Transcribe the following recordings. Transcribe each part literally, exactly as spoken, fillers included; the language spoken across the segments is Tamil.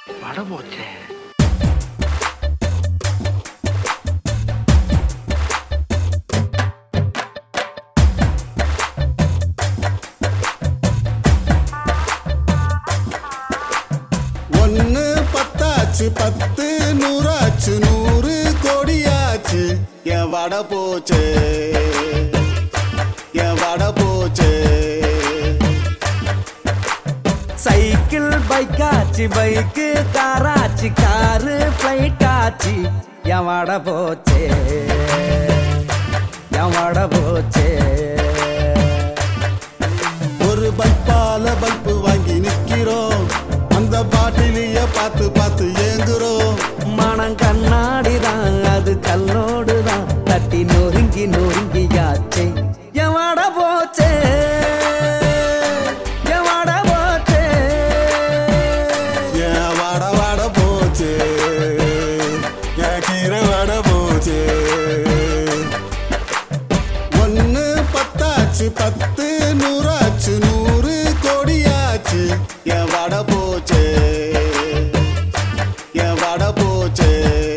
வட போச்சே. ஒன்னு பத்தாச்சு, பத்து நூறாச்சு, நூறு கோடியாச்சு. என் வட போச்சு, என் வட போச்சு. சைக்கிள் பைக் ஆச்சு, பைக்கு காராச்சு, காரு பிளைட் ஆச்சு. என் வட போச்சு, என் வட போச்சு. ஒரு பல்பால பல்பு வாங்கி நிக்கிறோம், அந்த பாட்டிலிய பார்த்து பார்த்து ஏங்குறோம். மனம் கண்ணாடி தான், அது கல்லோடு தான், தட்டி நொறுங்கி நொறுங்கியாச்சே. என் வட போச்சே, என் வட போச்சே, என் வட வட போச்சு, என் கீரை வட போச்சு. ஒன்னு பத்தாச்சு, பத்து நூறாச்சு, நூறு கோடியாச்சு. என் வட போச்சு, என் வட போச்சு.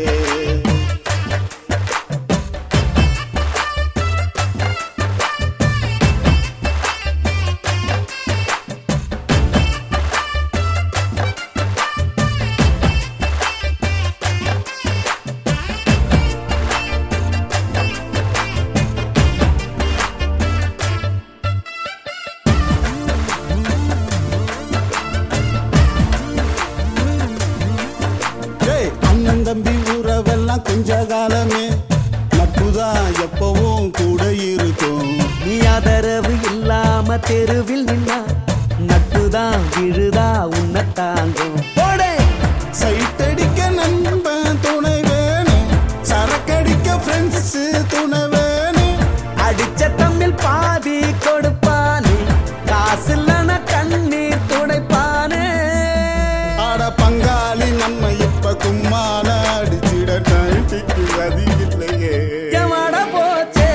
அண்ணன் தம்பி உறவெல்லாம் கொஞ்ச காலமே, நட்புதான் எப்பவும் கூட இருக்கும். நீ ஆதரவு இல்லாம தெருவில் நின்னா நட்டுதான் விழுதா உன்னை தாங்கும். போடே சைட்டடிக்க நண்பன் துணை வேணும், சரக்கடிக்க ஃப்ரெண்ட்ஸ் துணை வேணும். அடிச்ச தமிழ் பாதி கொடுப்பானே, காசு இல்லன கண்ணீர் துடைப்பானே. ஆட பங்காளி நம்ம இப்ப கும்மால அடிச்சிட நைட்டுக்கு கதி இல்லையே. என் வட போச்சே,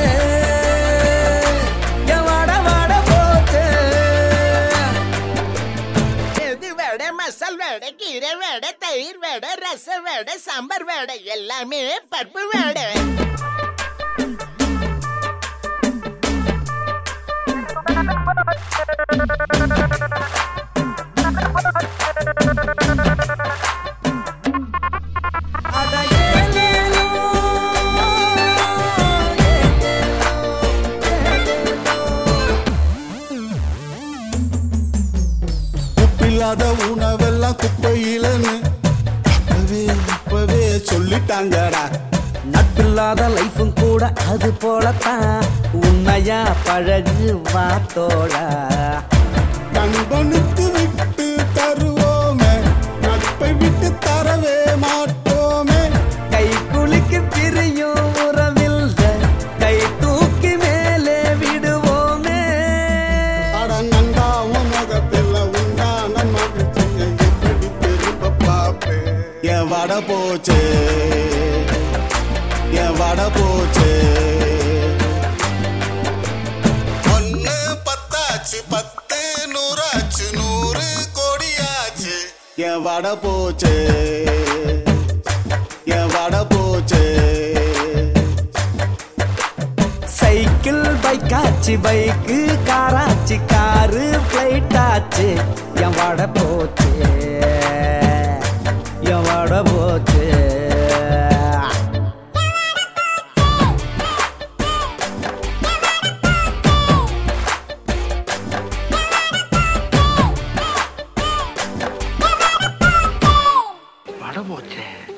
என் வட வட போச்சே. இது வடை, மசால் வடை, கீரை வடை, தயிர் வடை, ரச வடை, சாம்பார் வடை, எல்லாமே பருப்பு வடை. அட ஏலேலோ, உப்பில்லாத உணவெல்லாம் குப்பையிலன்னு அப்பவே இப்பவே சொல்லிட்டாங்கடா. நட்பில்லாத லைஃபும் கூட அது போலத்தான், உண்மையா பழகு வாத்தோட. நண்பனுக்கு விட்டு தருவோமே, நட்பை விட்டு தரவே மாட்டோமே. கை குலுக்கி பிரியும் உறவில்ல, கை தூக்கி மேலே விடுவோமே. அட நண்டா உன் முகத்தில் உண்டான மகிழ்ச்சியை எப்படி திரும்ப பார்ப்பேன். என் வட போச்சு, என் வட போச்சு. ஒன்னு பத்தாச்சு, பத்து நூறாச்சு, நூறு கோடியாச்சு. என் வட போச்சு, என் வட போச்சு. சைக்கிள் பைக் ஆச்சு, பைக்கு காராச்சு, காரு பிளைட் ஆச்சு. என் வட போச்சு, என் வட போச்சு. வட போச்சே.